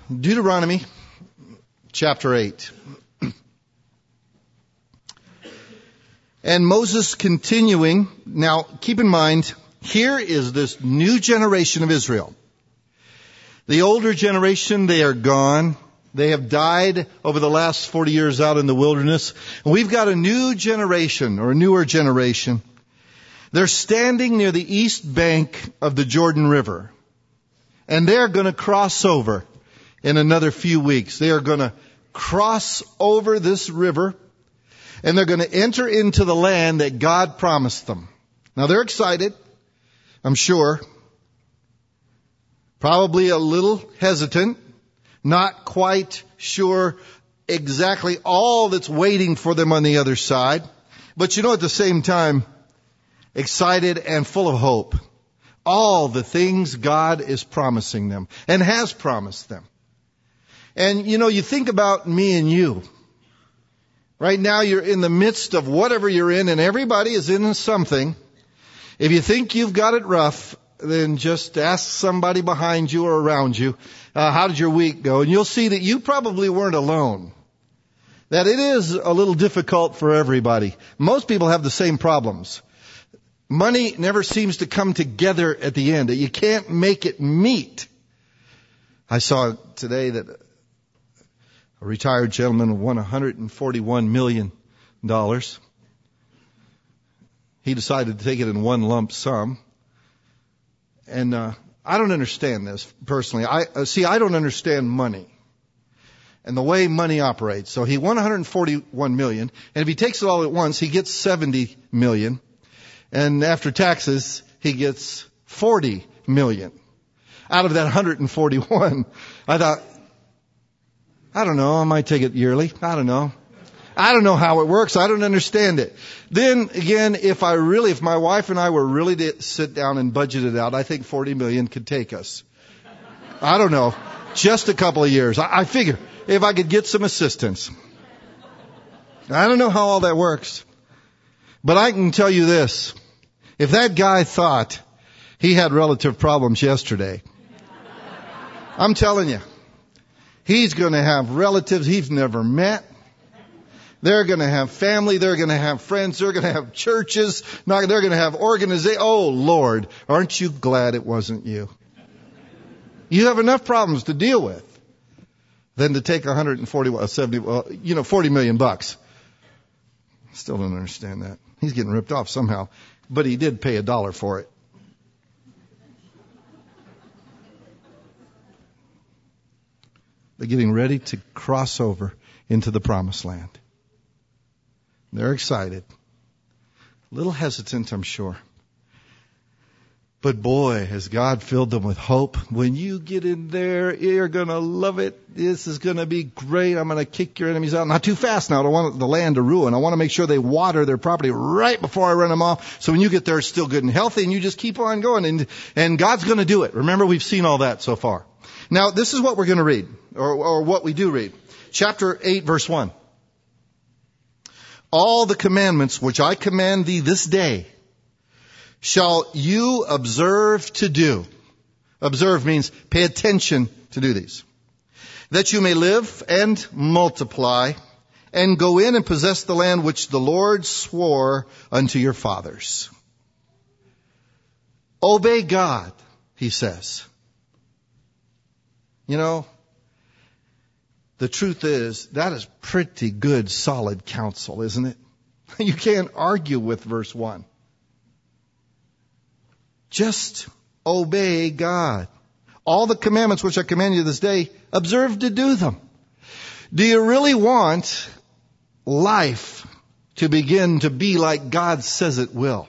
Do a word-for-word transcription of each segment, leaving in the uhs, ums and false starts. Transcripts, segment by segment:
Deuteronomy chapter eight. And Moses continuing, now keep in mind, here is this new generation of Israel. The older generation, they are gone. They have died over the last forty years out in the wilderness. And we've got a new generation, or a newer generation. They're standing near the east bank of the Jordan River. And they're going to cross over in another few weeks. They are going to cross over this river. And they're going to enter into the land that God promised them. Now they're excited, I'm sure. Probably a little hesitant. Not quite sure exactly all that's waiting for them on the other side. But you know, at the same time, excited and full of hope. All the things God is promising them and has promised them. And you know, you think about me and you. Right now you're in the midst of whatever you're in, and everybody is in something. If you think you've got it rough, then just ask somebody behind you or around you, uh, how did your week go? And you'll see that you probably weren't alone. That it is a little difficult for everybody. Most people have the same problems. Money never seems to come together at the end. You can't make it meet. I saw today that a retired gentleman won one hundred forty-one million dollars. He decided to take it in one lump sum. And uh, I don't understand this personally. I uh, see, I don't understand money and the way money operates. So he won one hundred forty-one million dollars, and if he takes it all at once, he gets seventy million dollars. And after taxes, he gets forty million dollars. Out of that one hundred forty-one, I thought, I don't know, I might take it yearly. I don't know. I don't know how it works. I don't understand it. Then again, if I really, if my wife and I were really to sit down and budget it out, I think forty million could take us. I don't know. Just a couple of years. I, I figure if I could get some assistance. I don't know how all that works. But I can tell you this. If that guy thought he had relative problems yesterday, I'm telling you, he's going to have relatives he's never met. They're going to have family. They're going to have friends. They're going to have churches. They're going to have organizations. Oh, Lord, aren't you glad it wasn't you? You have enough problems to deal with than to take one hundred forty, seventy, well, you know, forty million bucks. Still don't understand that. He's getting ripped off somehow, but he did pay a dollar for it. They're getting ready to cross over into the promised land. They're excited. A little hesitant, I'm sure. But boy, has God filled them with hope. When you get in there, you're going to love it. This is going to be great. I'm going to kick your enemies out. Not too fast now. I don't want the land to ruin. I want to make sure they water their property right before I run them off. So when you get there, it's still good and healthy, and you just keep on going. And, and God's going to do it. Remember, we've seen all that so far. Now, this is what we're going to read, or, or what we do read. Chapter eight, verse one. All the commandments which I command thee this day shall you observe to do. Observe means pay attention to do these. That you may live and multiply and go in and possess the land which the Lord swore unto your fathers. Obey God, he says. You know, the truth is, that is pretty good, solid counsel, isn't it? You can't argue with verse one. Just obey God. All the commandments which I command you this day, observe to do them. Do you really want life to begin to be like God says it will?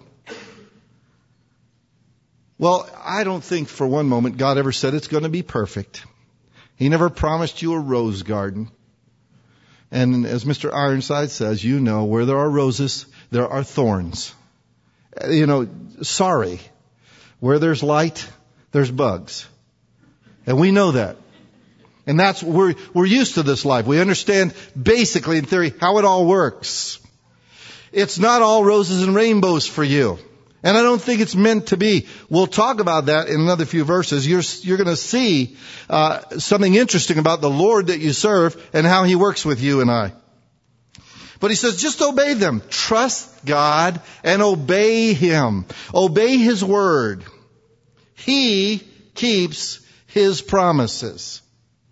Well, I don't think for one moment God ever said it's going to be perfect. He never promised you a rose garden. And as Mister Ironside says, you know, where there are roses, there are thorns. You know, sorry. Where there's light, there's bugs. And we know that. And that's, we're, we're used to this life. We understand basically in theory how it all works. It's not all roses and rainbows for you. And I don't think it's meant to be. We'll talk about that in another few verses. You're, you're going to see uh, something interesting about the Lord that you serve and how He works with you and I. But He says, just obey them. Trust God and obey Him. Obey His word. He keeps His promises.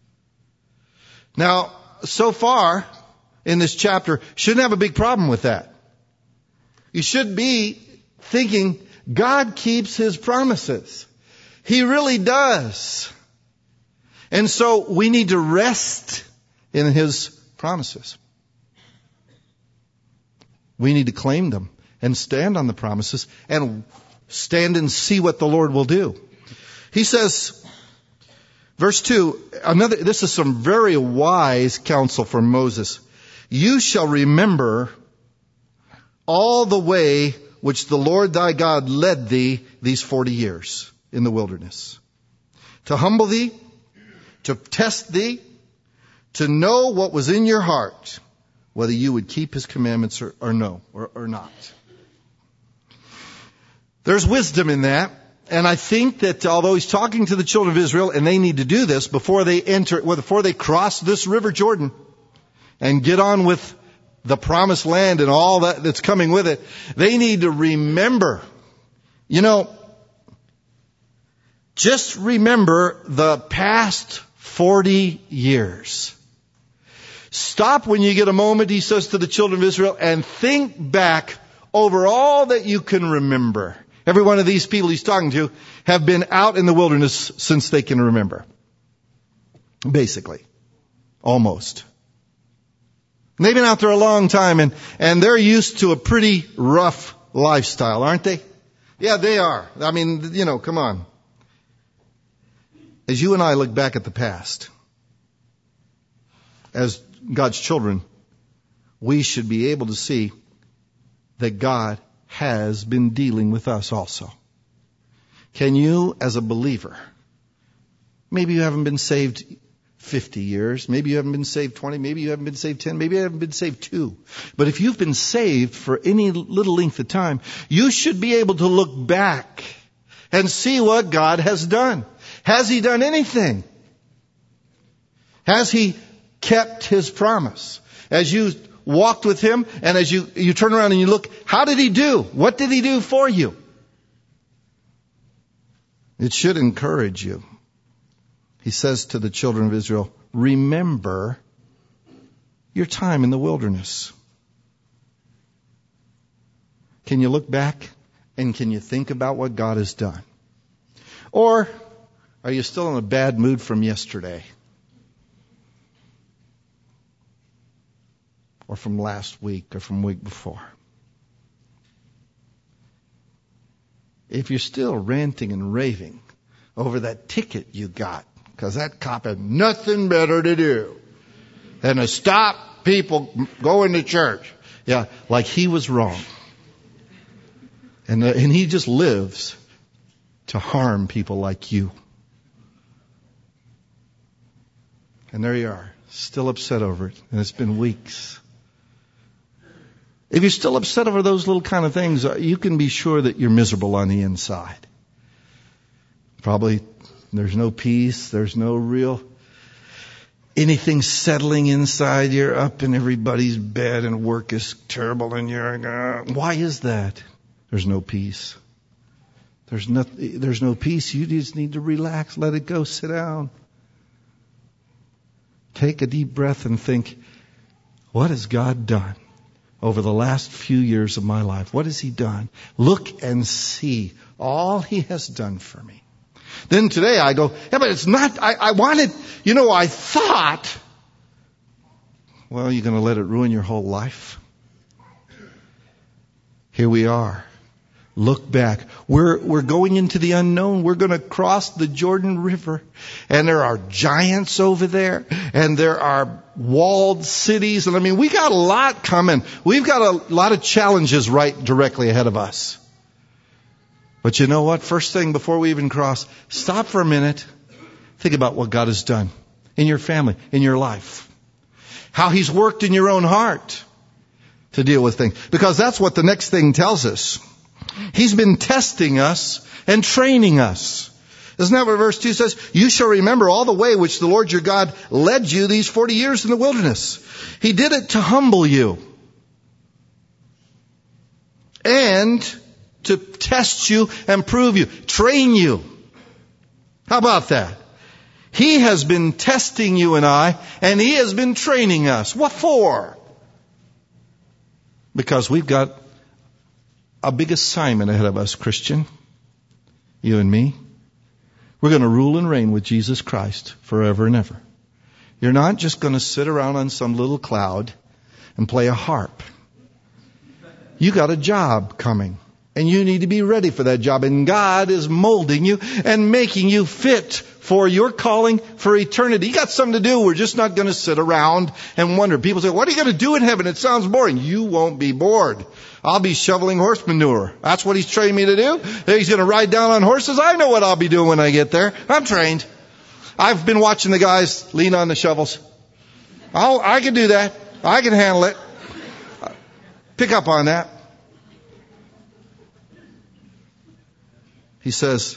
Now, so far in this chapter, shouldn't have a big problem with that. You should be thinking, God keeps His promises. He really does. And so we need to rest in His promises. We need to claim them and stand on the promises and stand and see what the Lord will do. He says, verse two, another, this is some very wise counsel from Moses. You shall remember all the way which the Lord thy God led thee these forty years in the wilderness, to humble thee, to test thee, to know what was in your heart, whether you would keep His commandments or, or no, or, or not. There's wisdom in that. And I think that although He's talking to the children of Israel, and they need to do this before they enter, well, before they cross this river Jordan and get on with the promised land and all that that's coming with it, they need to remember. You know, just remember the past forty years. Stop when you get a moment, He says to the children of Israel, and think back over all that you can remember. Every one of these people He's talking to have been out in the wilderness since they can remember. Basically. Almost. They've been out there a long time, and, and they're used to a pretty rough lifestyle, aren't they? Yeah, they are. I mean, you know, come on. As you and I look back at the past, as God's children, we should be able to see that God has been dealing with us also. Can you, as a believer, maybe you haven't been saved fifty years, maybe you haven't been saved twenty, maybe you haven't been saved ten, maybe you haven't been saved two. But if you've been saved for any little length of time, you should be able to look back and see what God has done. Has He done anything? Has He kept His promise? As you walked with Him and as you, you turn around and you look, how did He do? What did He do for you? It should encourage you. He says to the children of Israel, remember your time in the wilderness. Can you look back and can you think about what God has done? Or are you still in a bad mood from yesterday? Or from last week or from week before? If you're still ranting and raving over that ticket you got, because that cop had nothing better to do than to stop people going to church. Yeah, like he was wrong. And, uh, and he just lives to harm people like you. And there you are, still upset over it. And it's been weeks. If you're still upset over those little kind of things, you can be sure that you're miserable on the inside. Probably there's no peace. There's no real anything settling inside. You're up in everybody's bed and work is terrible and you're like, uh, why is that? There's no peace. There's no, there's no peace. You just need to relax. Let it go. Sit down. Take a deep breath and think, what has God done over the last few years of my life? What has He done? Look and see all He has done for me. Then today I go, yeah, but it's not, I, I wanted, you know, I thought. Well, you're going to let it ruin your whole life? Here we are. Look back. We're, we're going into the unknown. We're going to cross the Jordan River. And there are giants over there. And there are walled cities. And I mean, we got a lot coming. We've got a lot of challenges right directly ahead of us. But you know what? First thing before we even cross, stop for a minute. Think about what God has done in your family, in your life. How He's worked in your own heart to deal with things. Because that's what the next thing tells us. He's been testing us and training us. Isn't that what verse two says? You shall remember all the way which the Lord your God led you these forty years in the wilderness. He did it to humble you and to test you and prove you, train you. How about that? He has been testing you and I, and He has been training us. What for? Because we've got a big assignment ahead of us, Christian. You and me. We're going to rule and reign with Jesus Christ forever and ever. You're not just going to sit around on some little cloud and play a harp. You got a job coming, and you need to be ready for that job. And God is molding you and making you fit for your calling for eternity. You got something to do. We're just not going to sit around and wonder. People say, what are you going to do in heaven? It sounds boring. You won't be bored. I'll be shoveling horse manure. That's what He's trained me to do. He's going to ride down on horses. I know what I'll be doing when I get there. I'm trained. I've been watching the guys lean on the shovels. I'll, I can do that. I can handle it. Pick up on that. He says,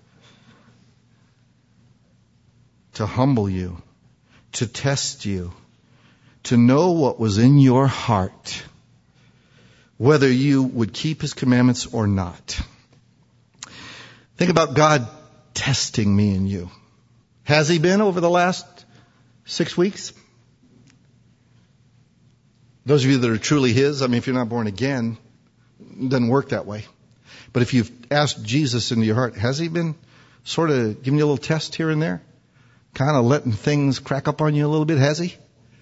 to humble you, to test you, to know what was in your heart, whether you would keep His commandments or not. Think about God testing me and you. Has He been over the last six weeks? Those of you that are truly His, I mean, if you're not born again, it doesn't work that way. But if you've asked Jesus into your heart, has He been sort of giving you a little test here and there? Kind of letting things crack up on you a little bit, has He?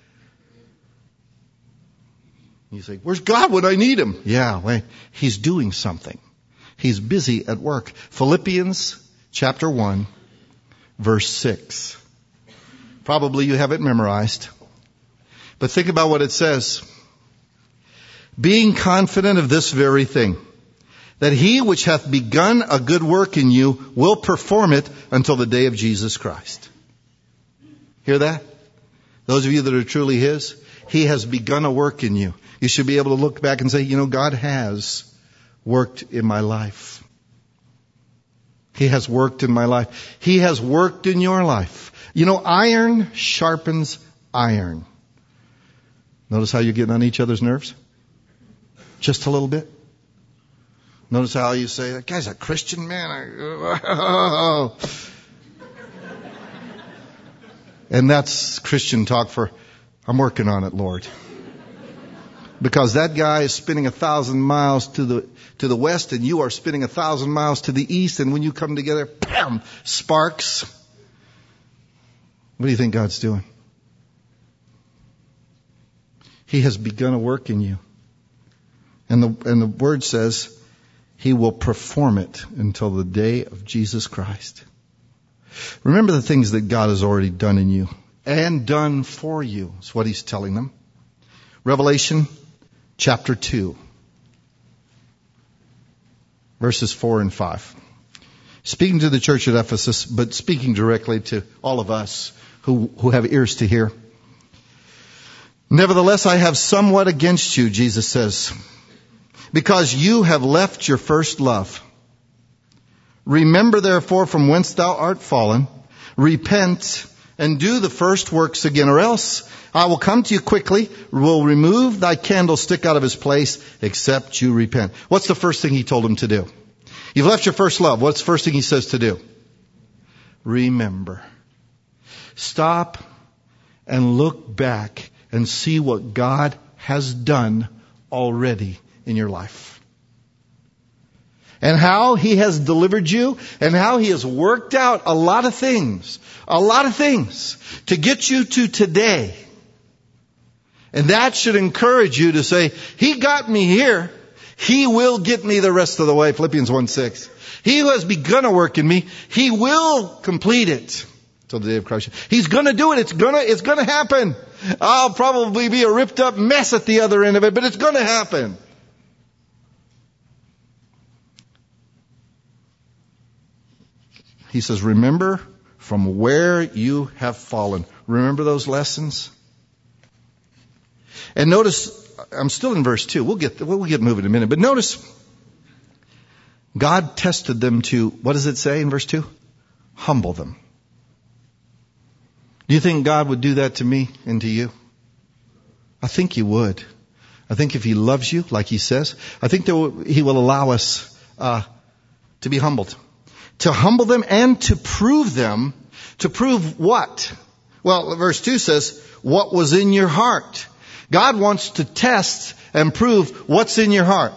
You say, where's God when I need Him? Yeah, well, He's doing something. He's busy at work. Philippians chapter one, verse six. Probably you have it memorized. But think about what it says. Being confident of this very thing, that He which hath begun a good work in you will perform it until the day of Jesus Christ. Hear that? Those of you that are truly His, He has begun a work in you. You should be able to look back and say, you know, God has worked in my life. He has worked in my life. He has worked in your life. You know, iron sharpens iron. Notice how you're getting on each other's nerves? Just a little bit. Notice how you say, that guy's a Christian man. And that's Christian talk for, I'm working on it, Lord. Because that guy is spinning a thousand miles to the to the west, and you are spinning a thousand miles to the east, and when you come together, bam, sparks. What do you think God's doing? He has begun a work in you. And the and the word says He will perform it until the day of Jesus Christ. Remember the things that God has already done in you and done for you. That's what He's telling them. Revelation chapter two, verses four and five. Speaking to the church at Ephesus, but speaking directly to all of us who, who have ears to hear. Nevertheless, I have somewhat against you, Jesus says, because you have left your first love. Remember therefore from whence thou art fallen, repent and do the first works again, or else I will come to you quickly, will remove thy candlestick out of his place, except you repent. What's the first thing He told him to do? You've left your first love. What's the first thing He says to do? Remember. Stop and look back and see what God has done already in your life. And how He has delivered you, and how He has worked out a lot of things, a lot of things to get you to today. And that should encourage you to say, He got me here. He will get me the rest of the way. Philippians one six. He who has begun a work in me, He will complete it till the day of Christ. He's going to do it. It's going to, it's going to happen. I'll probably be a ripped up mess at the other end of it, but it's going to happen. He says, remember from where you have fallen. Remember those lessons? And notice, I'm still in verse two. We'll get, we'll get moving in a minute. But notice, God tested them to, what does it say in verse two? Humble them. Do you think God would do that to me and to you? I think He would. I think if He loves you, like He says, I think that He will allow us uh, to be humbled. To humble them and to prove them. To prove what? Well, verse two says, what was in your heart. God wants to test and prove what's in your heart.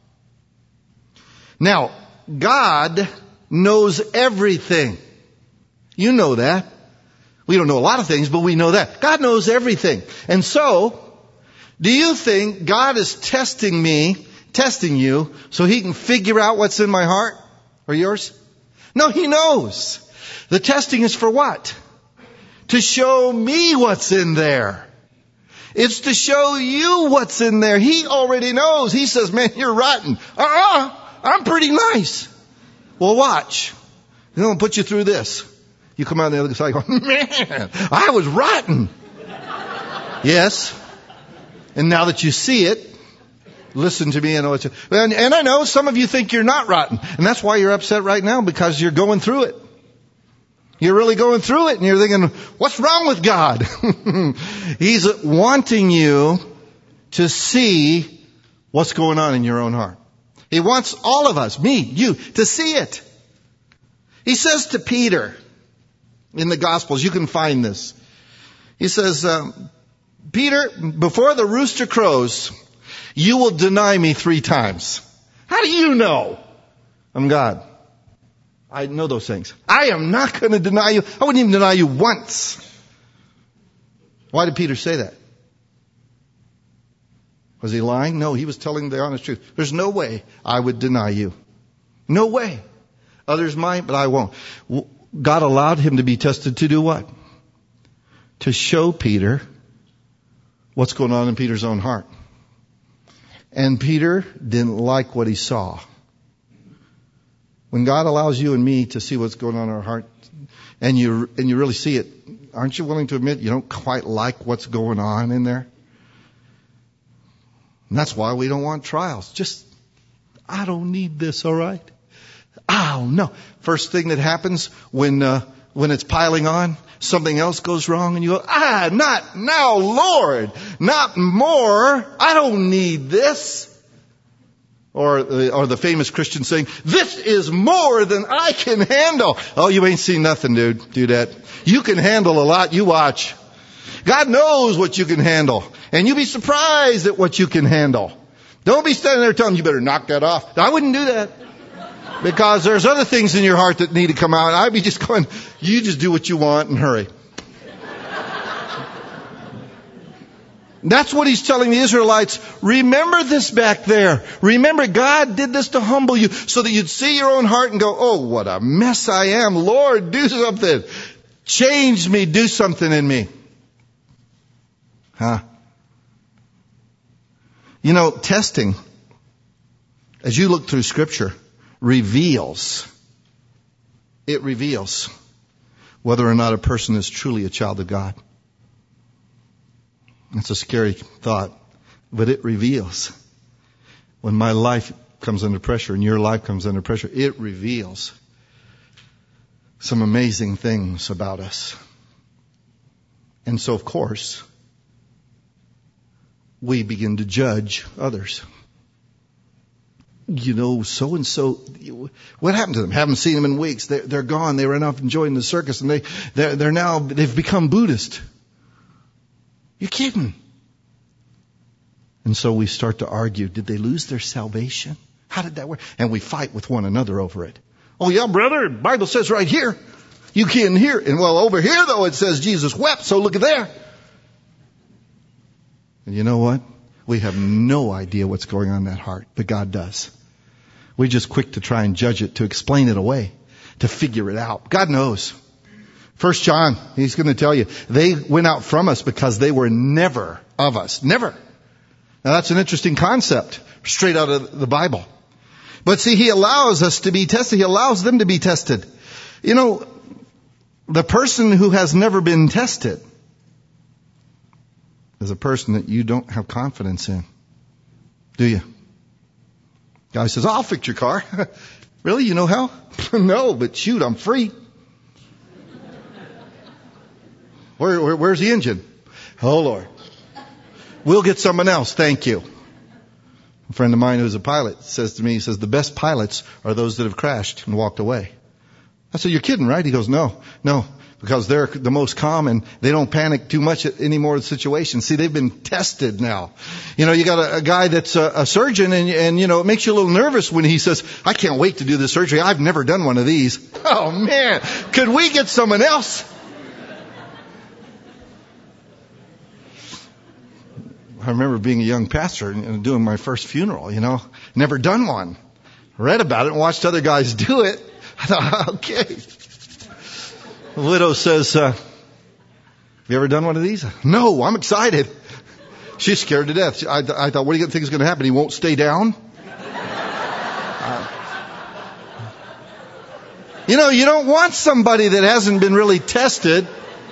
Now, God knows everything. You know that. We don't know a lot of things, but we know that. God knows everything. And so, do you think God is testing me, testing you, so He can figure out what's in my heart or yours? No, He knows. The testing is for what? To show me what's in there. It's to show you what's in there. He already knows. He says, man, you're rotten. Uh-uh, I'm pretty nice. Well, watch. He's going to put you through this. You come out on the other side going, man, I was rotten. Yes. And now that you see it, listen to me. I know it's, and, and I know some of you think you're not rotten. And that's why you're upset right now, because you're going through it. You're really going through it and you're thinking, what's wrong with God? He's wanting you to see what's going on in your own heart. He wants all of us, me, you, to see it. He says to Peter in the Gospels, you can find this. He says, um, Peter, before the rooster crows, you will deny me three times. How do you know? I'm God. I know those things. I am not going to deny you. I wouldn't even deny you once. Why did Peter say that? Was he lying? No, he was telling the honest truth. There's no way I would deny you. No way. Others might, but I won't. God allowed him to be tested to do what? To show Peter what's going on in Peter's own heart. And Peter didn't like what he saw. When God allows you and me to see what's going on in our heart, and you and you really see it, aren't you willing to admit you don't quite like what's going on in there? And that's why we don't want trials. Just, I don't need this, all right? Oh, no. First thing that happens when uh, when it's piling on, something else goes wrong, and you go, ah, not now, Lord, not more. I don't need this. Or, or the famous Christian saying, this is more than I can handle. Oh, you ain't seen nothing, dude. Do that. You can handle a lot. You watch. God knows what you can handle. And you'll be surprised at what you can handle. Don't be standing there telling him, you better knock that off. I wouldn't do that. Because there's other things in your heart that need to come out. I'd be just going, you just do what you want and hurry. That's what he's telling the Israelites. Remember this back there. Remember, God did this to humble you so that you'd see your own heart and go, oh, what a mess I am. Lord, do something. Change me. Do something in me. Huh? You know, testing, as you look through Scripture, reveals, it reveals whether or not a person is truly a child of God. It's a scary thought, but it reveals. When my life comes under pressure and your life comes under pressure, it reveals some amazing things about us. And so, of course, we begin to judge others. You know, so-and-so, what happened to them? Haven't seen them in weeks. They're, they're gone. They ran off enjoying the circus, and they, they're, they're now, they've become Buddhist. You're kidding. And so we start to argue, did they lose their salvation? How did that work? And we fight with one another over it. Oh yeah, brother, the Bible says right here, you can't hear. And well, over here though, it says Jesus wept, so look at there. And you know what? We have no idea what's going on in that heart, but God does. We're just quick to try and judge it, to explain it away, to figure it out. God knows. First John, he's going to tell you, they went out from us because they were never of us. Never. Now that's an interesting concept, straight out of the Bible. But see, he allows us to be tested. He allows them to be tested. You know, the person who has never been tested is a person that you don't have confidence in. Do you? Guy says, I'll fix your car. Really? You know how? No, but shoot, I'm free. Where, where, where's the engine? Oh, Lord. We'll get someone else. Thank you. A friend of mine who's a pilot says to me, he says, the best pilots are those that have crashed and walked away. I said, you're kidding, right? He goes, no, no, because they're the most calm and they don't panic too much anymore in the situation. See, they've been tested now. You know, you got a, a guy that's a, a surgeon and, and, you know, it makes you a little nervous when he says, I can't wait to do this surgery. I've never done one of these. Oh, man, could we get someone else? I remember being a young pastor and doing my first funeral, you know, never done one. Read about it and watched other guys do it. I thought, okay. The widow says, uh, have you ever done one of these? No, I'm excited. She's scared to death. I, I thought, what do you think is going to happen? He won't stay down? Uh, you know, you don't want somebody that hasn't been really tested.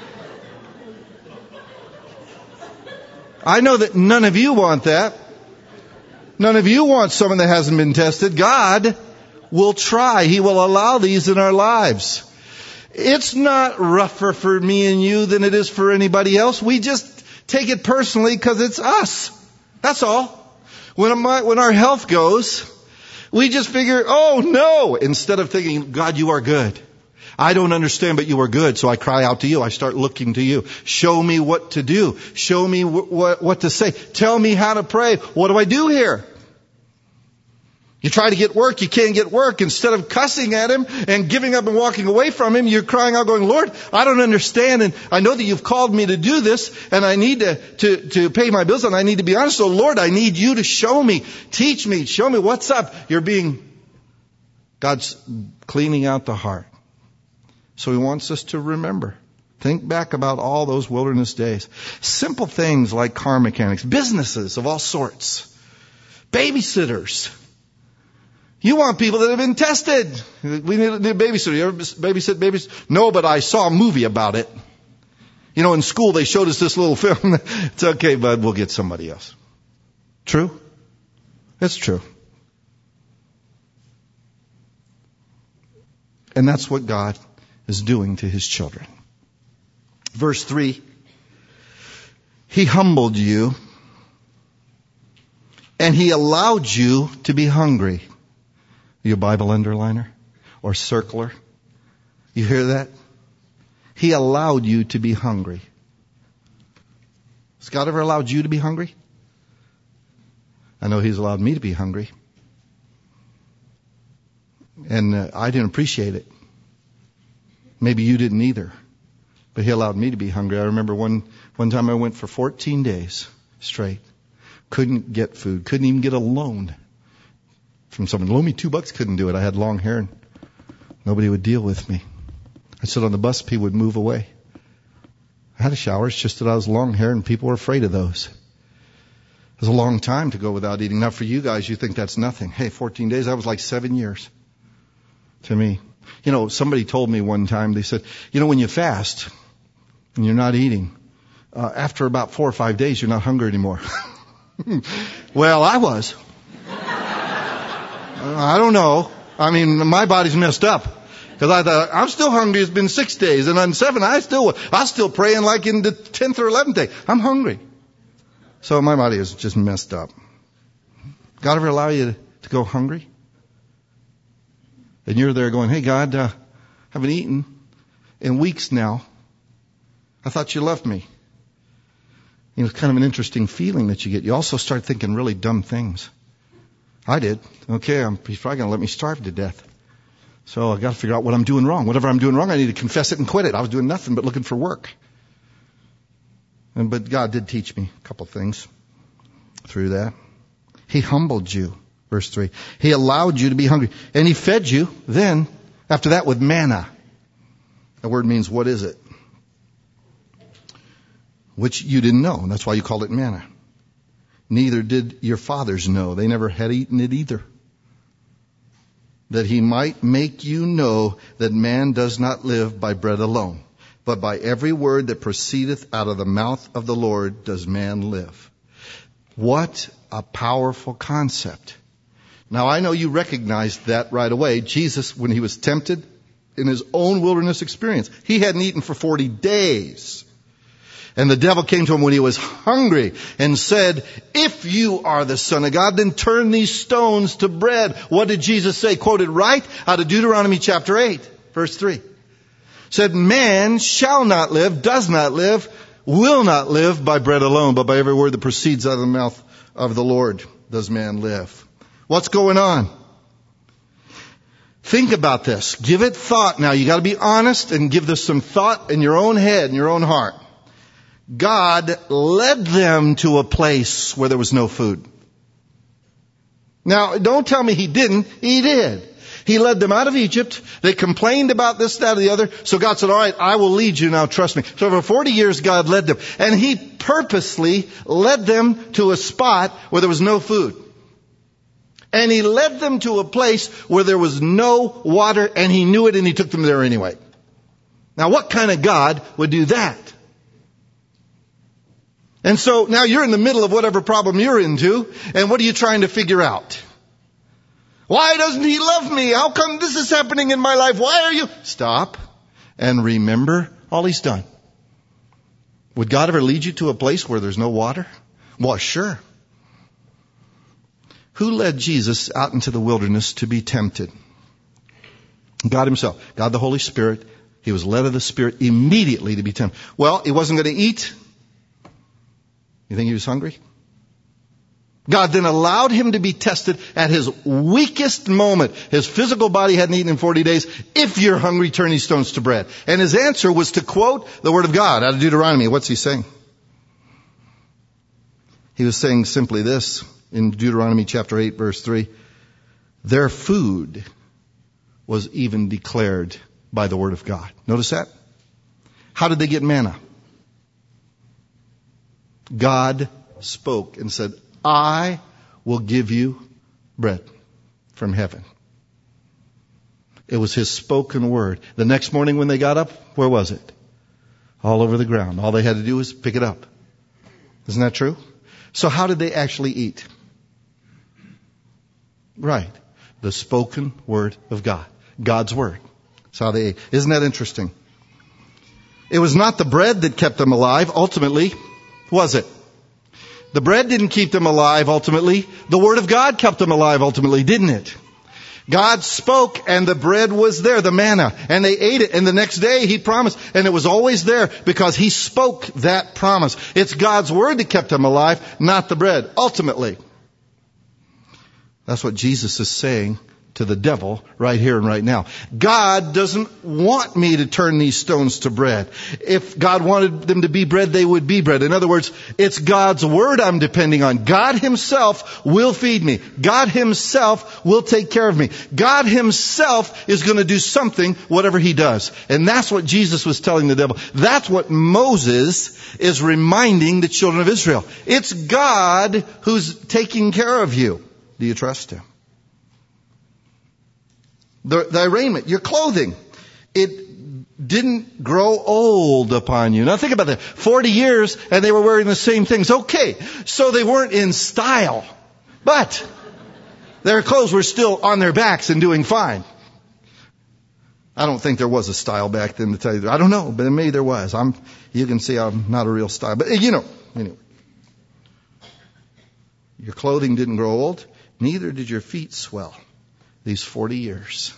I know that none of you want that. None of you want someone that hasn't been tested. God will try. He will allow these in our lives. It's not rougher for me and you than it is for anybody else. We just take it personally because it's us. That's all. When, my, when our health goes, we just figure, oh no, instead of thinking, God, you are good. I don't understand, but you are good. So I cry out to you. I start looking to you. Show me what to do. Show me wh- wh- what to say. Tell me how to pray. What do I do here? You try to get work, you can't get work. Instead of cussing at him and giving up and walking away from him, you're crying out going, Lord, I don't understand. And I know that you've called me to do this and I need to, to, to pay my bills and I need to be honest. So Lord, I need you to show me, teach me, show me what's up. You're being, God's cleaning out the heart. So he wants us to remember. Think back about all those wilderness days. Simple things like car mechanics, businesses of all sorts, babysitters. You want people that have been tested. We need a babysitter. You ever babysit babies? No, but I saw a movie about it. You know, in school they showed us this little film. It's okay, bud, we'll get somebody else. True? It's true. And that's what God is doing to his children. Verse three. He humbled you and he allowed you to be hungry. You a Bible underliner or circler? You hear that? He allowed you to be hungry. Has God ever allowed you to be hungry? I know he's allowed me to be hungry. And uh, I didn't appreciate it. Maybe you didn't either. But he allowed me to be hungry. I remember one, one time I went for fourteen days straight. Couldn't get food. Couldn't even get a loan from someone. Loan me two bucks. Couldn't do it. I had long hair and nobody would deal with me. I'd sit on the bus. People would move away. I had a shower. It's just that I was long hair and people were afraid of those. It was a long time to go without eating. Now for you guys, you think that's nothing. Hey, fourteen days, that was like seven years to me. You know, somebody told me one time, they said, you know, when you fast and you're not eating, uh, after about four or five days, you're not hungry anymore. Well, I was. I don't know. I mean, my body's messed up. Because I thought, I'm still hungry. It's been six days. And on seven, I still, I was still praying like in the tenth or eleventh day. I'm hungry. So my body is just messed up. God ever allow you to, to go hungry? And you're there going, hey, God, uh, I haven't eaten in weeks now. I thought you loved me. You know, it's kind of an interesting feeling that you get. You also start thinking really dumb things. I did. Okay, I'm, he's probably going to let me starve to death. So I got to figure out what I'm doing wrong. Whatever I'm doing wrong, I need to confess it and quit it. I was doing nothing but looking for work. And, but God did teach me a couple things through that. He humbled you. Verse three. He allowed you to be hungry. And he fed you then, after that, with manna. The word means, what is it? Which you didn't know. And that's why you called it manna. Neither did your fathers know. They never had eaten it either. That he might make you know that man does not live by bread alone, but by every word that proceedeth out of the mouth of the Lord does man live. What a powerful concept. Now I know you recognized that right away. Jesus, when he was tempted in his own wilderness experience, he hadn't eaten for forty days. And the devil came to him when he was hungry and said, if you are the Son of God, then turn these stones to bread. What did Jesus say? Quoted right out of Deuteronomy chapter eight, verse three. Said, man shall not live, does not live, will not live by bread alone, but by every word that proceeds out of the mouth of the Lord does man live. What's going on? Think about this. Give it thought. Now you got to be honest and give this some thought in your own head, in your own heart. God led them to a place where there was no food. Now, don't tell me he didn't. He did. He led them out of Egypt. They complained about this, that, or the other. So God said, all right, I will lead you now. Trust me. So for forty years, God led them. And he purposely led them to a spot where there was no food. And he led them to a place where there was no water, and he knew it, and he took them there anyway. Now, what kind of God would do that? And so now you're in the middle of whatever problem you're into, and what are you trying to figure out? Why doesn't he love me? How come this is happening in my life? Why are you? Stop and remember all he's done. Would God ever lead you to a place where there's no water? Well, sure. Who led Jesus out into the wilderness to be tempted? God himself. God the Holy Spirit. He was led of the Spirit immediately to be tempted. Well, he wasn't going to eat. You think he was hungry? God then allowed him to be tested at his weakest moment. His physical body hadn't eaten in forty days. If you're hungry, turn these stones to bread. And his answer was to quote the Word of God out of Deuteronomy. What's he saying? He was saying simply this in Deuteronomy chapter eight, verse three. Their food was even declared by the Word of God. Notice that? How did they get manna? God spoke and said, I will give you bread from heaven. It was his spoken word. The next morning when they got up, where was it? All over the ground. All they had to do was pick it up. Isn't that true? So how did they actually eat? Right. The spoken word of God. God's word. That's how they ate. Isn't that interesting? It was not the bread that kept them alive, ultimately. Was it? The bread didn't keep them alive ultimately. The Word of God kept them alive ultimately, didn't it? God spoke and the bread was there, the manna, and they ate it. And the next day he promised, and it was always there because he spoke that promise. It's God's Word that kept them alive, not the bread, ultimately. That's what Jesus is saying to the devil right here and right now. God doesn't want me to turn these stones to bread. If God wanted them to be bread, they would be bread. In other words, it's God's word I'm depending on. God himself will feed me. God himself will take care of me. God himself is going to do something, whatever he does. And that's what Jesus was telling the devil. That's what Moses is reminding the children of Israel. It's God who's taking care of you. Do you trust him? The, thy raiment, your clothing, it didn't grow old upon you. Now think about that. Forty years and they were wearing the same things. Okay, so they weren't in style, but their clothes were still on their backs and doing fine. I don't think there was a style back then, to tell you. I don't know, but maybe there was. I'm. You can see I'm not a real style, but you know. Anyway, your clothing didn't grow old. Neither did your feet swell. These forty years.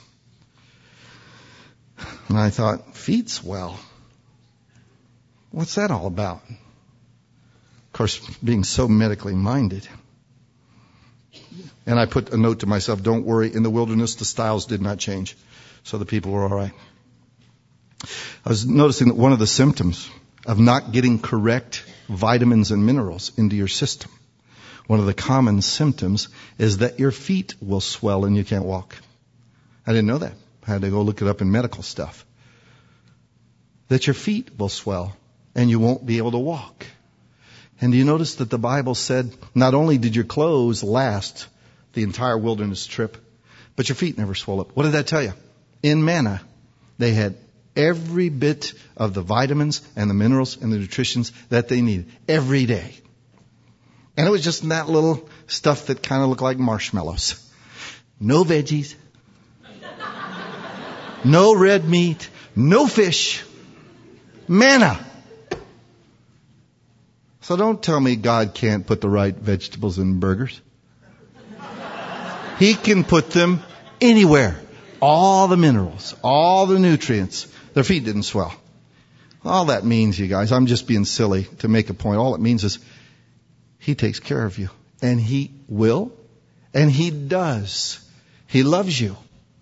And I thought, feet swell? What's that all about? Of course, being so medically minded. And I put a note to myself, don't worry, in the wilderness the styles did not change. So the people were all right. I was noticing that one of the symptoms of not getting correct vitamins and minerals into your system, one of the common symptoms is that your feet will swell and you can't walk. I didn't know that. I had to go look it up in medical stuff. That your feet will swell and you won't be able to walk. And do you notice that the Bible said not only did your clothes last the entire wilderness trip, but your feet never swell up. What did that tell you? In manna, they had every bit of the vitamins and the minerals and the nutritions that they needed every day. And it was just that little stuff that kind of looked like marshmallows. no veggies, no red meat, no fish, manna. So don't tell me God can't put the right vegetables in burgers. He can put them anywhere. All the minerals, all the nutrients. Their feet didn't swell. All that means, you guys, I'm just being silly to make a point. All it means is He takes care of you. And He will. And He does. He loves you.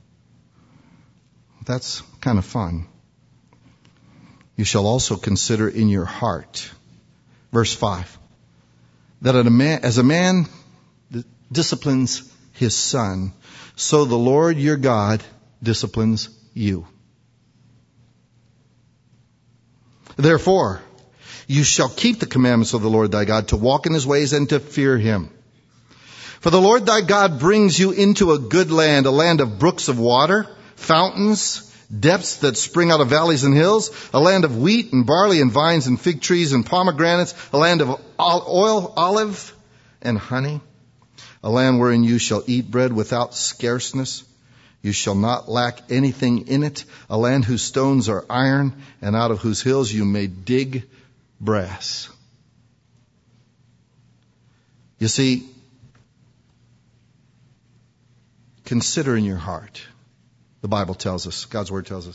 That's kind of fun. You shall also consider in your heart. Verse five. That a man, as a man disciplines his son, so the Lord your God disciplines you. Therefore, you shall keep the commandments of the Lord thy God, to walk in His ways and to fear Him. For the Lord thy God brings you into a good land, a land of brooks of water, fountains, depths that spring out of valleys and hills, a land of wheat and barley and vines and fig trees and pomegranates, a land of oil, olive and honey, a land wherein you shall eat bread without scarceness. You shall not lack anything in it, a land whose stones are iron, and out of whose hills you may dig brass. You see, consider in your heart, the Bible tells us, God's Word tells us,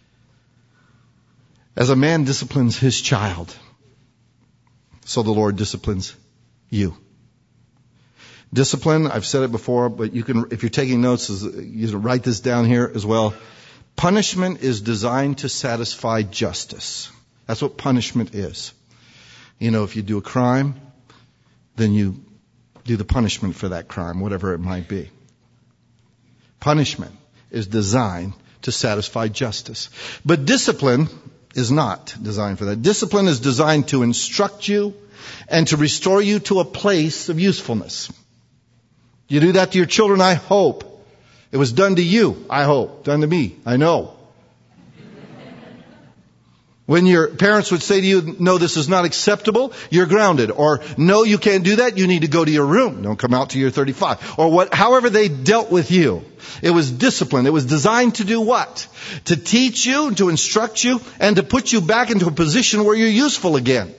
as a man disciplines his child, so the Lord disciplines you. Discipline, I've said it before, but you can, if you're taking notes, you can write this down here as well. Punishment is designed to satisfy justice. That's what punishment is. You know, if you do a crime, then you do the punishment for that crime, whatever it might be. Punishment is designed to satisfy justice. But discipline is not designed for that. Discipline is designed to instruct you and to restore you to a place of usefulness. You do that to your children, I hope. It was done to you, I hope. Done to me, I know. When your parents would say to you, no, this is not acceptable, you're grounded. Or, no, you can't do that, you need to go to your room. Don't come out till you're thirty-five. Or what, however they dealt with you. It was discipline. It was designed to do what? To teach you, to instruct you, and to put you back into a position where you're useful again.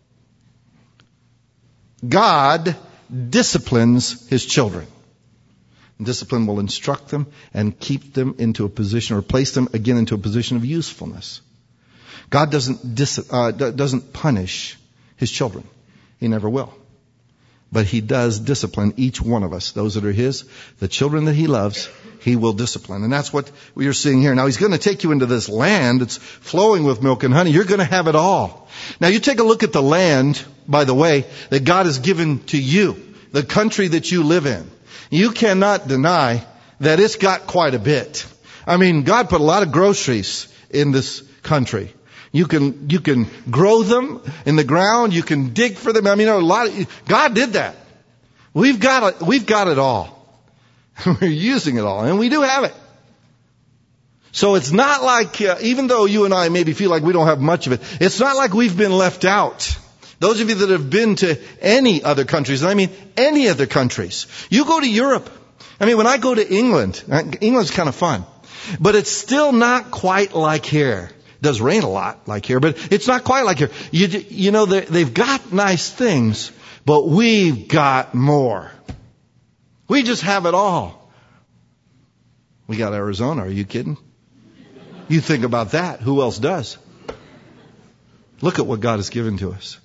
God disciplines His children. Discipline will instruct them and keep them into a position, or place them again into a position of usefulness. God doesn't dis, uh, doesn't punish His children. He never will. But He does discipline each one of us. Those that are His, the children that He loves, He will discipline. And that's what we are seeing here. Now He's going to take you into this land that's flowing with milk and honey. You're going to have it all. Now you take a look at the land, by the way, that God has given to you. The country that you live in. You cannot deny that it's got quite a bit. I mean, God put a lot of groceries in this country. You can, you can grow them in the ground. You can dig for them. I mean, a lot of, God did that. We've got it, we've got it all. We're using it all, and we do have it. So it's not like, uh, even though you and I maybe feel like we don't have much of it, it's not like we've been left out. Those of you that have been to any other countries, and I mean any other countries, you go to Europe. I mean, when I go to England, England's kind of fun, but it's still not quite like here. It does rain a lot like here, but it's not quite like here. You, you know, they've got nice things, but we've got more. We just have it all. We got Arizona. Are you kidding? You think about that. Who else does? Look at what God has given to us.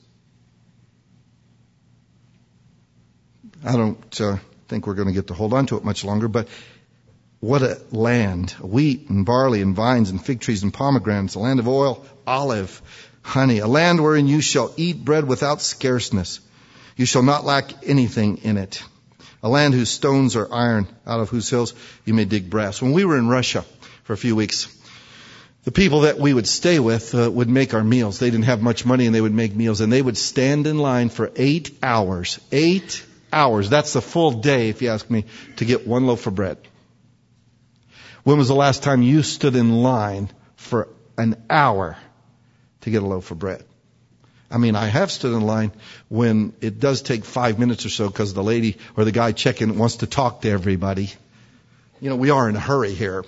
I don't uh, think we're going to get to hold on to it much longer, but what a land. Wheat and barley and vines and fig trees and pomegranates, a land of oil, olive, honey, a land wherein you shall eat bread without scarceness. You shall not lack anything in it. A land whose stones are iron, out of whose hills you may dig brass. When we were in Russia for a few weeks, the people that we would stay with uh, would make our meals. They didn't have much money, and they would make meals, and they would stand in line for eight hours. Eight hours. That's the full day, if you ask me, to get one loaf of bread. When was the last time you stood in line for an hour to get a loaf of bread? I mean, I have stood in line when it does take five minutes or so because the lady or the guy checking wants to talk to everybody. You know, we are in a hurry here.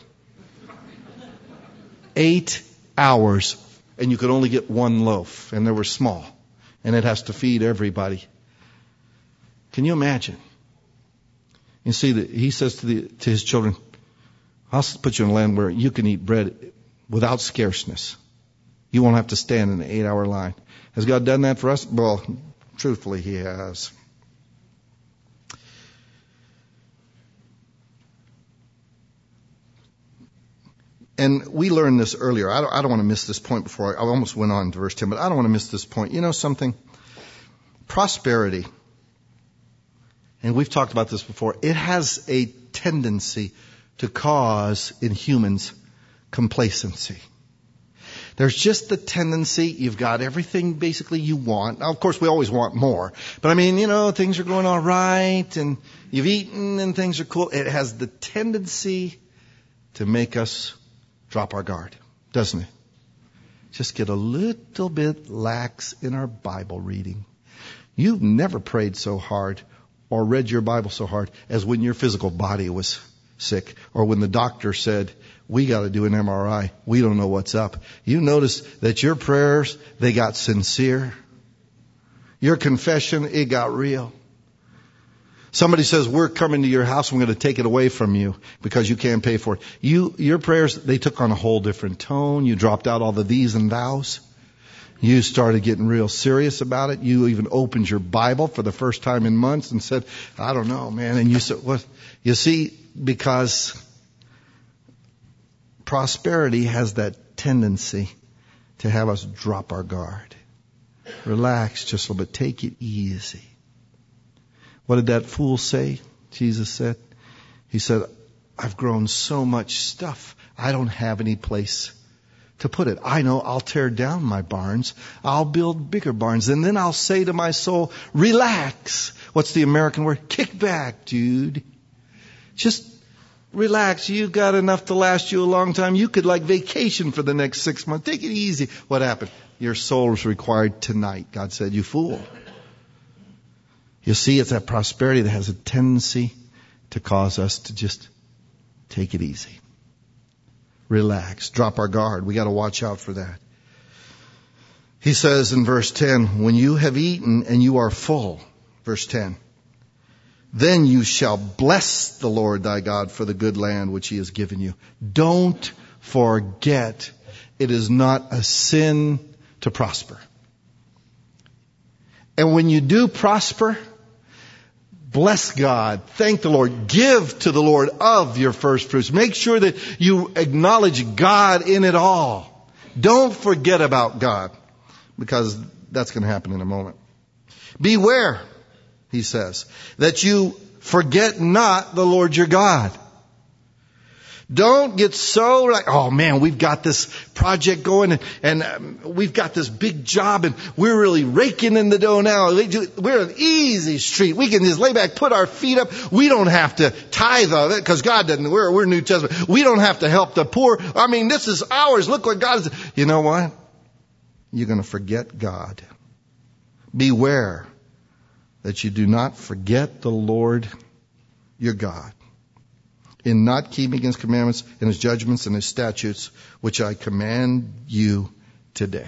Eight hours, and you could only get one loaf, and they were small, and it has to feed everybody. Can you imagine? You see, that he says to the to his children, I'll put you in a land where you can eat bread without scarceness. You won't have to stand in an eight-hour line. Has God done that for us? Well, truthfully, He has. And we learned this earlier. I don't, I don't want to miss this point before I, I almost went on to verse ten, but I don't want to miss this point. You know something? Prosperity, and we've talked about this before, it has a tendency to cause in humans complacency. There's just the tendency, you've got everything basically you want. Now, of course, we always want more. But I mean, you know, things are going all right, and you've eaten, and things are cool. It has the tendency to make us drop our guard, doesn't it? Just get a little bit lax in our Bible reading. You've never prayed so hard or read your Bible so hard as when your physical body was sick, or when the doctor said, we got to do an M R I. We don't know what's up. You notice that your prayers, they got sincere. Your confession, it got real. Somebody says, we're coming to your house, we're going to take it away from you because you can't pay for it. You, your prayers, they took on a whole different tone. You dropped out all the these and thous. You started getting real serious about it. You even opened your Bible for the first time in months and said, I don't know, man. And you said, what? You see, because prosperity has that tendency to have us drop our guard. Relax just a little bit. Take it easy. What did that fool say? Jesus said. He said, I've grown so much stuff. I don't have any place to put it. I know I'll tear down my barns. I'll build bigger barns. And then I'll say to my soul, relax. What's the American word? Kick back, dude. Just relax. You got enough to last you a long time. You could like vacation for the next six months. Take it easy. What happened? Your soul is required tonight. God said, you fool. You see, it's that prosperity that has a tendency to cause us to just take it easy. Relax. Drop our guard. We got to watch out for that. He says in verse ten, when you have eaten and you are full, verse ten, then you shall bless the Lord thy God for the good land which He has given you. Don't forget, it is not a sin to prosper. And when you do prosper, bless God. Thank the Lord. Give to the Lord of your first fruits. Make sure that you acknowledge God in it all. Don't forget about God, because that's going to happen in a moment. Beware, he says, that you forget not the Lord your God. Don't get so like, oh man, we've got this project going and, and um, we've got this big job and we're really raking in the dough now. We're an easy street. We can just lay back, put our feet up. We don't have to tithe of it because God doesn't. We're, we're New Testament. We don't have to help the poor. I mean, this is ours. Look what God is. You know what? You're going to forget God. Beware that you do not forget the Lord your God, in not keeping His commandments and His judgments and His statutes, which I command you today.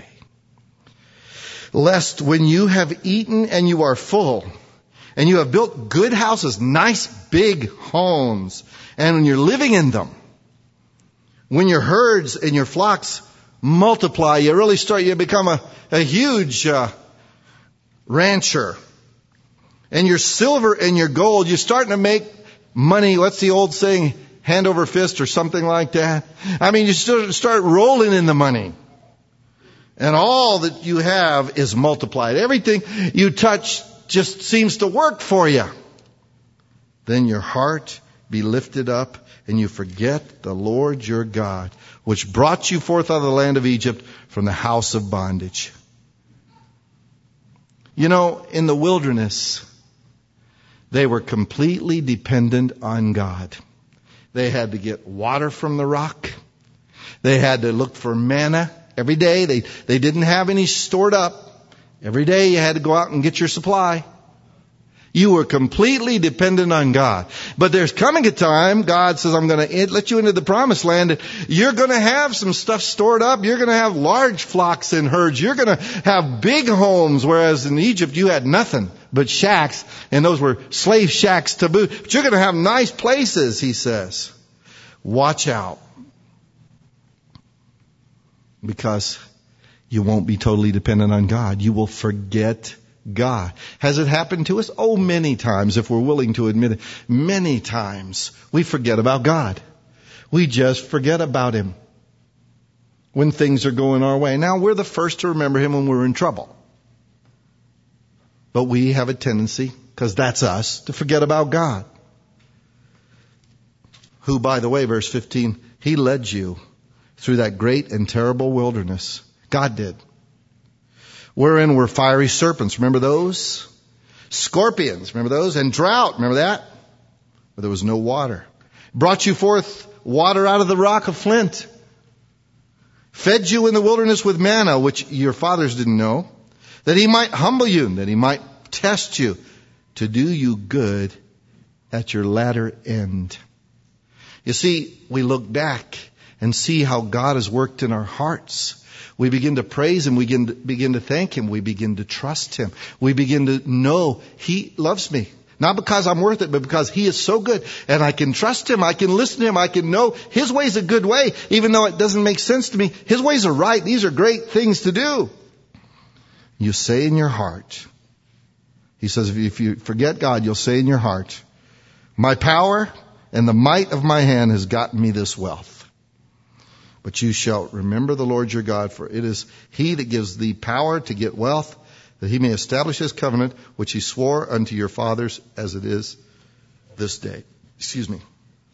Lest when you have eaten and you are full, and you have built good houses, nice big homes, and when you're living in them, when your herds and your flocks multiply, you really start, you become a, a huge uh, rancher. And your silver and your gold, you're starting to make money. What's the old saying? Hand over fist or something like that. I mean, you start rolling in the money. And all that you have is multiplied. Everything you touch just seems to work for you. Then your heart be lifted up and you forget the Lord your God, which brought you forth out of the land of Egypt from the house of bondage. You know, in the wilderness, they were completely dependent on God. They had to get water from the rock. They had to look for manna every day. They, they didn't have any stored up. Every day you had to go out and get your supply. You were completely dependent on God. But there's coming a time, God says, I'm going to let you into the promised land. You're going to have some stuff stored up. You're going to have large flocks and herds. You're going to have big homes, whereas in Egypt you had nothing but shacks, and those were slave shacks to boot. But you're going to have nice places, he says. Watch out. Because you won't be totally dependent on God. You will forget God. Has it happened to us? Oh, many times, if we're willing to admit it. Many times we forget about God. We just forget about Him when things are going our way. Now, we're the first to remember Him when we're in trouble. But we have a tendency, because that's us, to forget about God. Who, by the way, verse fifteen, He led you through that great and terrible wilderness. God did. Wherein were fiery serpents. Remember those? Scorpions. Remember those? And drought. Remember that? Where there was no water. Brought you forth water out of the rock of flint. Fed you in the wilderness with manna, which your fathers didn't know. That He might humble you. That He might test you. To do you good at your latter end. You see, we look back and see how God has worked in our hearts. We begin to praise Him. We begin to, begin to thank Him. We begin to trust Him. We begin to know He loves me. Not because I'm worth it, but because He is so good. And I can trust Him. I can listen to Him. I can know His way is a good way. Even though it doesn't make sense to me, His ways are right. These are great things to do. You say in your heart. He says, if you forget God, you'll say in your heart, my power and the might of my hand has gotten me this wealth. But you shall remember the Lord your God, for it is He that gives thee power to get wealth, that He may establish His covenant, which He swore unto your fathers as it is this day. Excuse me.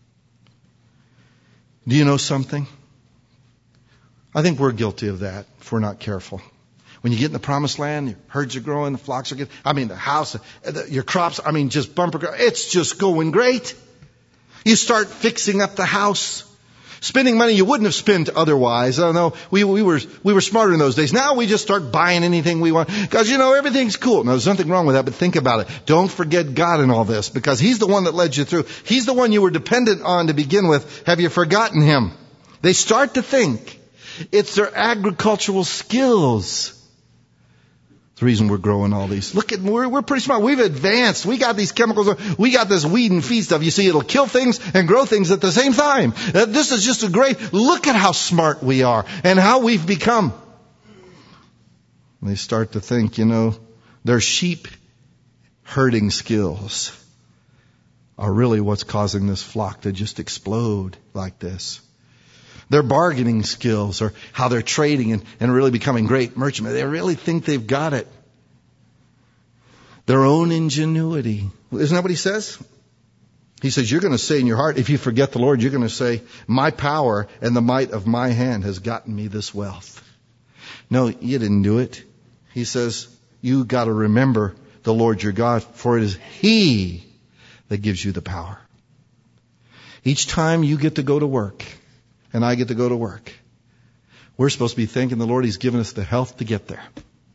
Do you know something? I think we're guilty of that if we're not careful. When you get in the promised land, your herds are growing, the flocks are getting, I mean, the house, your crops, I mean, just bumper, it's just going great. You start fixing up the house. Spending money you wouldn't have spent otherwise. I don't know. We, we were, we were smarter in those days. Now we just start buying anything we want. Because, you know, everything's cool. Now, there's nothing wrong with that, but think about it. Don't forget God in all this, because He's the one that led you through. He's the one you were dependent on to begin with. Have you forgotten Him? They start to think it's their agricultural skills. The reason we're growing all these. Look at, we're, we're pretty smart. We've advanced. We got these chemicals. We got this weed and feed stuff. You see, it'll kill things and grow things at the same time. Uh, this is just a great, look at how smart we are and how we've become. And they start to think, you know, their sheep herding skills are really what's causing this flock to just explode like this. Their bargaining skills, or how they're trading and, and really becoming great merchantmen. They really think they've got it. Their own ingenuity. Isn't that what He says? He says, you're going to say in your heart, if you forget the Lord, you're going to say, my power and the might of my hand has gotten me this wealth. No, you didn't do it. He says, you got to remember the Lord your God, for it is He that gives you the power. Each time you get to go to work, and I get to go to work, we're supposed to be thanking the Lord He's given us the health to get there.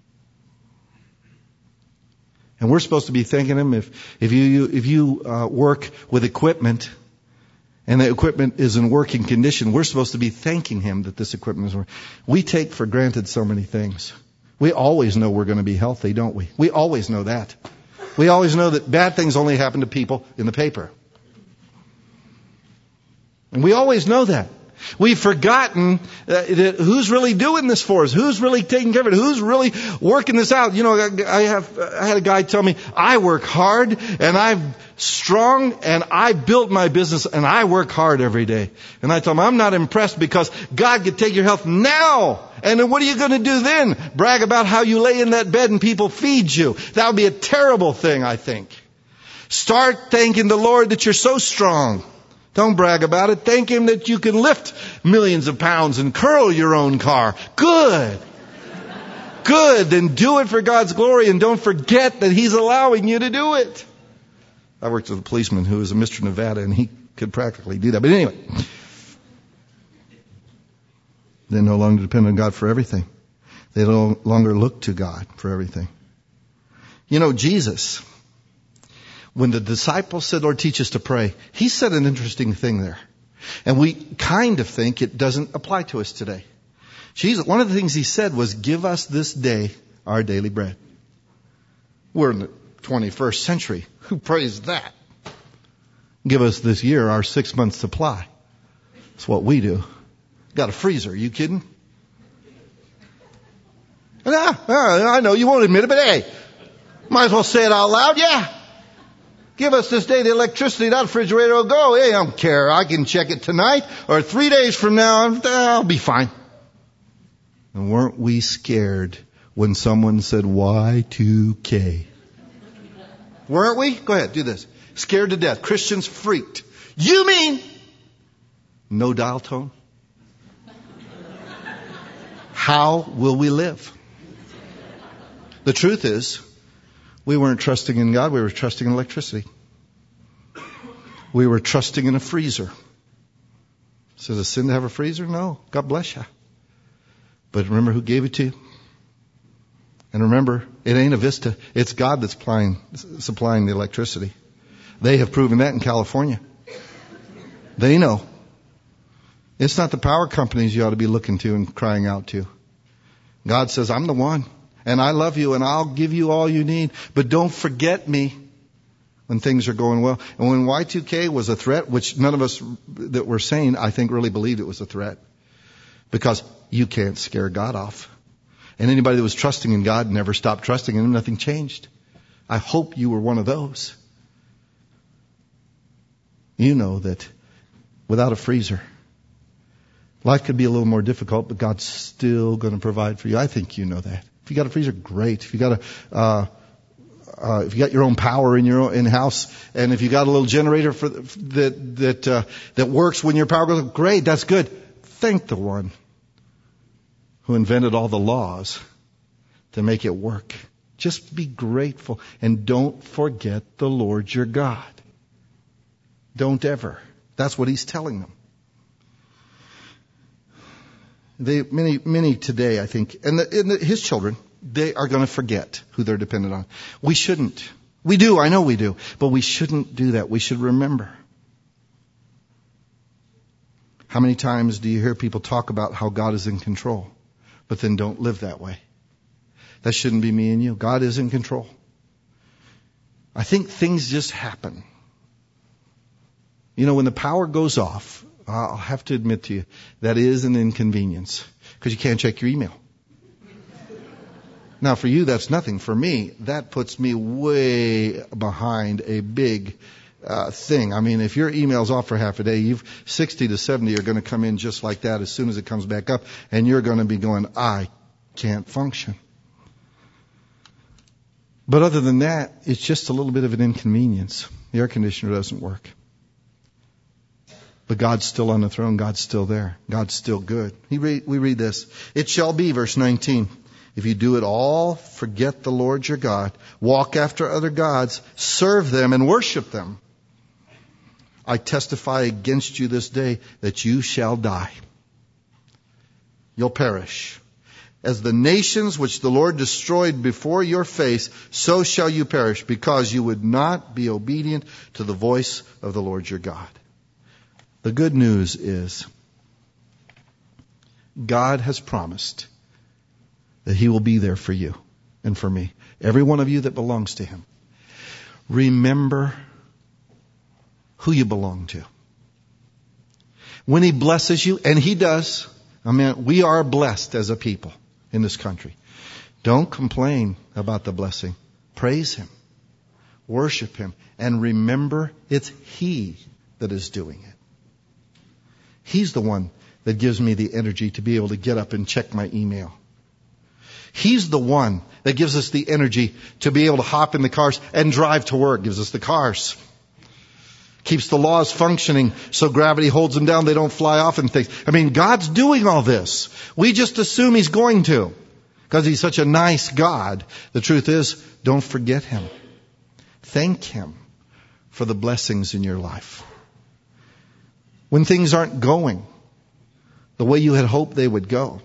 And we're supposed to be thanking Him if, if you, if you uh, work with equipment and the equipment is in working condition, we're supposed to be thanking Him that this equipment is working. We take for granted so many things. We always know we're going to be healthy, don't we? We always know that. We always know that bad things only happen to people in the paper. And we always know that. We've forgotten uh, that who's really doing this for us, who's really taking care of it, who's really working this out. You know, I have I had a guy tell me, I work hard and I'm strong and I built my business and I work hard every day. And I told him, I'm not impressed, because God could take your health now. And then what are you going to do then? Brag about how you lay in that bed and people feed you. That would be a terrible thing, I think. Start thanking the Lord that you're so strong. Don't brag about it. Thank Him that you can lift millions of pounds and curl your own car. Good. Good. Then do it for God's glory, and don't forget that He's allowing you to do it. I worked with a policeman who was a Mister Nevada, and he could practically do that. But anyway, they no longer depend on God for everything. They no longer look to God for everything. You know, Jesus, When the disciples said, Lord, teach us to pray, he said an interesting thing there. And we kind of think it doesn't apply to us today. Jesus, one of the things he said was, give us this day our daily bread. We're in the twenty-first century. Who prays that? Give us this year our six month supply. That's what we do. Got a freezer. Are you kidding? Ah, I know you won't admit it, but hey, might as well say it out loud. Yeah. Give us this day the electricity. That refrigerator will go. Hey, I don't care. I can check it tonight or three days from now. I'll be fine. And weren't we scared when someone said Y two K? Weren't we? Go ahead, do this. Scared to death. Christians freaked. You mean no dial tone? How will we live? The truth is, we weren't trusting in God, we were trusting in electricity. We were trusting in a freezer. So is it a sin to have a freezer? No. God bless you. But remember who gave it to you? And remember, it ain't a Vista. It's God that's supplying, supplying the electricity. They have proven that in California. They know. It's not the power companies you ought to be looking to and crying out to. God says, I'm the one. And I love you and I'll give you all you need. But don't forget me when things are going well. And when Y two K was a threat, which none of us that were sane, I think, really believed it was a threat. Because you can't scare God off. And anybody that was trusting in God never stopped trusting in Him. Nothing changed. I hope you were one of those. You know that without a freezer, life could be a little more difficult, but God's still going to provide for you. I think you know that. If you got a freezer, great. If you got a, uh, uh, if you got your own power in your own in house, and if you got a little generator for that that uh, that works when your power goes, great. That's good. Thank the one who invented all the laws to make it work. Just be grateful and don't forget the Lord your God. Don't ever. That's what He's telling them. They, many, many today, I think, and, the, and the, his children, they are going to forget who they're dependent on. We shouldn't. We do, I know we do, but we shouldn't do that. We should remember. How many times do you hear people talk about how God is in control, but then don't live that way? That shouldn't be me and you. God is in control. I think things just happen. You know, when the power goes off, I'll have to admit to you, that is an inconvenience because you can't check your email. Now, for you, that's nothing. For me, that puts me way behind a big uh, thing. I mean, if your email's off for half a day, you've sixty to seventy are going to come in just like that as soon as it comes back up, and you're going to be going, I can't function. But other than that, it's just a little bit of an inconvenience. The air conditioner doesn't work. But God's still on the throne. God's still there. God's still good. He read, we read this. It shall be, verse nineteen, if you do it all, forget the Lord your God, walk after other gods, serve them and worship them. I testify against you this day that you shall die. You'll perish. As the nations which the Lord destroyed before your face, so shall you perish, because you would not be obedient to the voice of the Lord your God. The good news is God has promised that He will be there for you and for me. Every one of you that belongs to Him. Remember who you belong to. When He blesses you, and He does, I mean, we are blessed as a people in this country. Don't complain about the blessing. Praise Him. Worship Him. And remember, it's He that is doing it. He's the one that gives me the energy to be able to get up and check my email. He's the one that gives us the energy to be able to hop in the cars and drive to work. Gives us the cars. Keeps the laws functioning so gravity holds them down. They don't fly off and things. I mean, God's doing all this. We just assume He's going to because He's such a nice God. The truth is, don't forget Him. Thank Him for the blessings in your life. When things aren't going the way you had hoped they would go,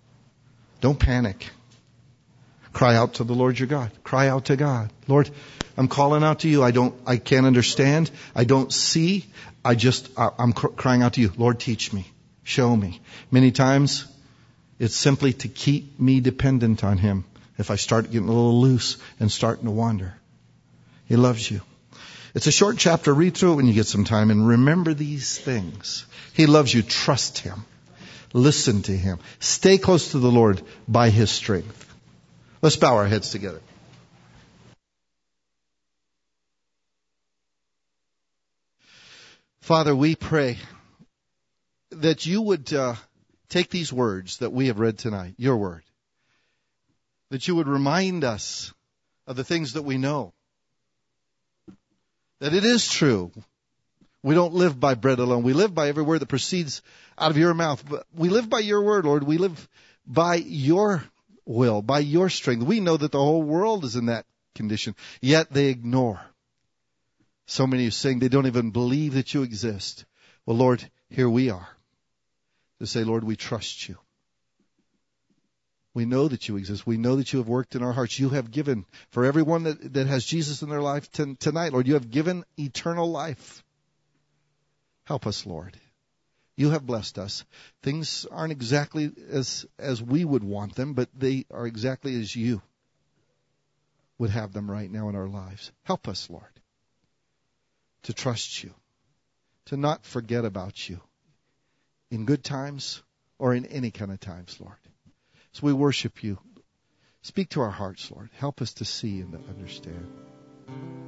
don't panic. Cry out to the Lord your God. Cry out to God. Lord, I'm calling out to you. I don't, I can't understand. I don't see. I just, I'm crying out to you. Lord, teach me. Show me. Many times, it's simply to keep me dependent on Him. If I start getting a little loose and starting to wander. He loves you. It's a short chapter. Read through it when you get some time and remember these things. He loves you. Trust Him. Listen to Him. Stay close to the Lord by His strength. Let's bow our heads together. Father, we pray that you would uh, take these words that we have read tonight, your word, that you would remind us of the things that we know, that it is true. We don't live by bread alone. We live by every word that proceeds out of your mouth. But we live by your word, Lord. We live by your will, by your strength. We know that the whole world is in that condition, yet they ignore. So many are saying they don't even believe that you exist. Well, Lord, here we are to say, Lord, we trust you. We know that you exist. We know that you have worked in our hearts. You have given, for everyone that, that has Jesus in their life t- tonight, Lord, you have given eternal life. Help us, Lord. You have blessed us. Things aren't exactly as, as we would want them, but they are exactly as you would have them right now in our lives. Help us, Lord, to trust you, to not forget about you in good times or in any kind of times, Lord. So we worship you. Speak to our hearts, Lord. Help us to see and to understand.